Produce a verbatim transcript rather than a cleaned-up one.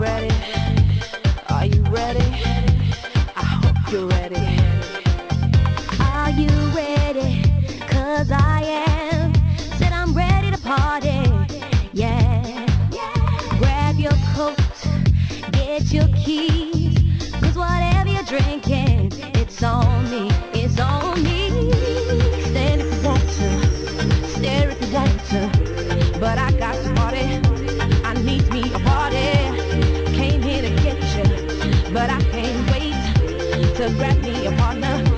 ready? Are you ready? I hope you're ready. Are you ready? 'Cause I am. Said I'm ready to party. Yeah. Grab your coat, get your keys. 'Cause whatever you're drinking, it's on me, it's on me. Stand if you want to, stare if you want to. But I got to party, I need me a party. Came here to get you, but I can't wait to grab me a partner.